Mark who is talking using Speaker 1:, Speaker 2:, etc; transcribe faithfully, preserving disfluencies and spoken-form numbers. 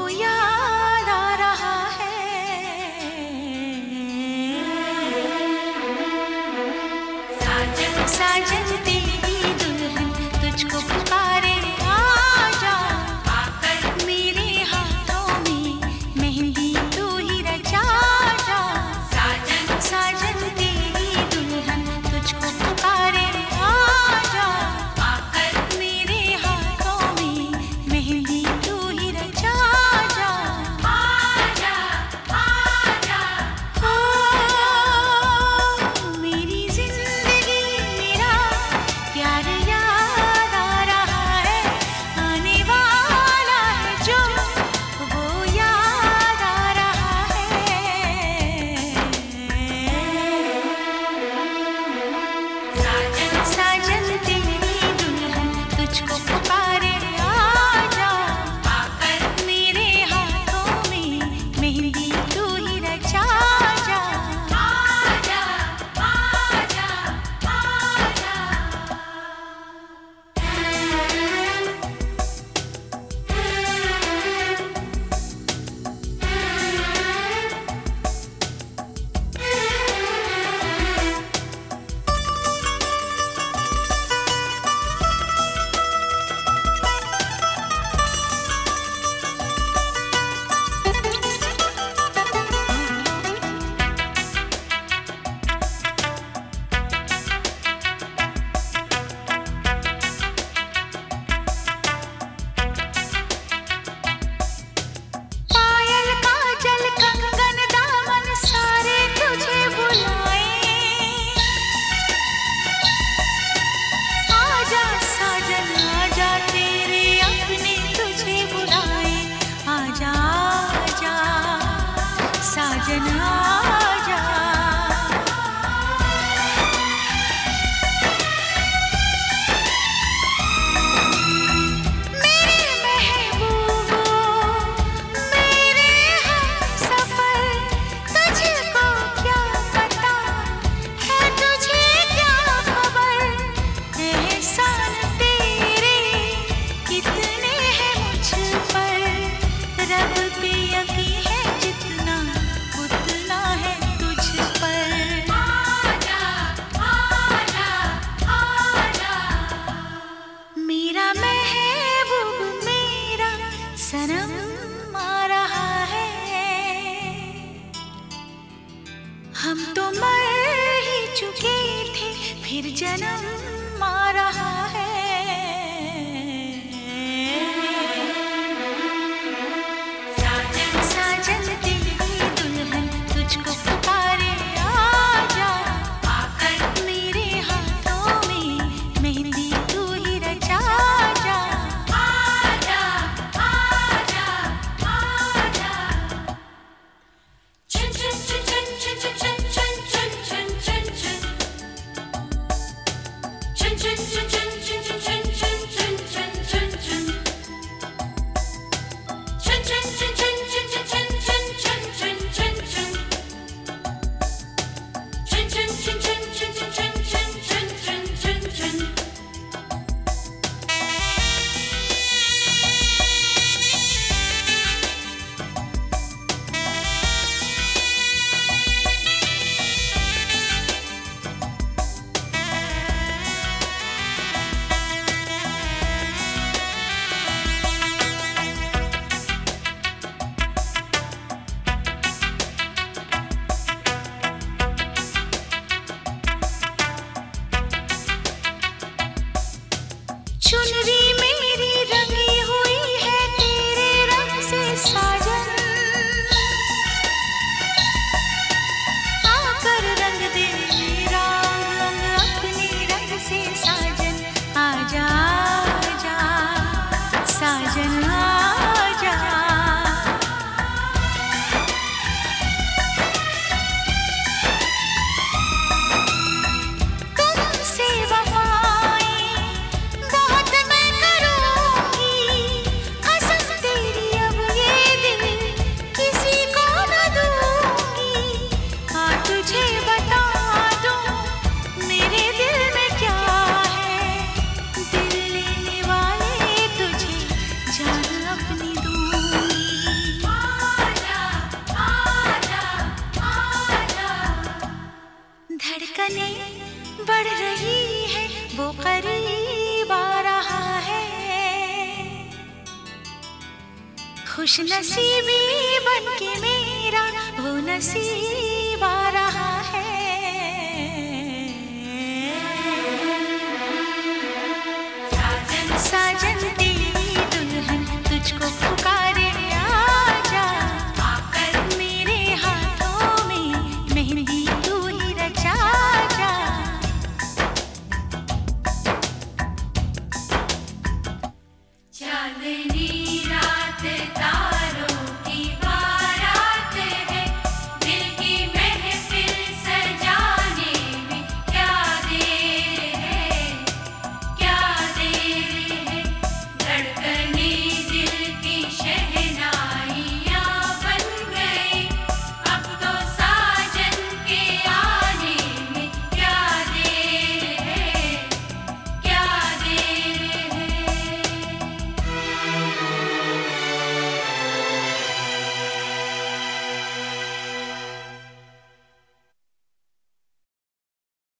Speaker 1: याद आ रहा है। साजन साजन तेरी दुल्हन तुझको पुकारे, आजा आकर मेरे हाथों में मेहंदी तू ही रचा जा। साजन साजन तेरी दुल्हन तुझको पुकारे, आजा आकर मेरे हाथों में मेहंदी तू ही रचा जा। आजा आजा ओ मेरी जिंदगी मेरा प्यार याद आ रहा है। आने वाला है जो वो याद आ रहा है। साजन साजन तेरी दुल्हन तुझको पुकारे, आजा आकर मेरे हाथों में मेहंदी तू ही रचा जा। आजा आजा आजा पायल काजल कंगन दामन सारे तुझे बुलाए। आजा साजन आजा तेरे अपने तुझे बुलाए। आजा आजा साजन आजा। मेरे महबूबो मेरे हमसफर, तुझको क्या पता है तुझे क्या खबर। एहसान तेरे कितने हैं मुझ पर, रब पे यकीन है जितना उतना है तुझ पर। आजा आजा आजा मेरा महबूब मेरा सनम आ रहा है। हम तो मर ही चुके थे फिर जन्म आ रहा है। साजन साजन तेरी दुल्हन तुझको पुकारे, आजा आकर मेरे हाथों में मेहंदी तू ही रचा जा। आजा आजा आजा चुन चुन चुन चुन चुन चुन चुन चुन चुन चुन चुन चुन चुन चुन तुमसे वफाएं बहुत मैंने खुश नसीबी बन के मेरा वो नसीब आ रहा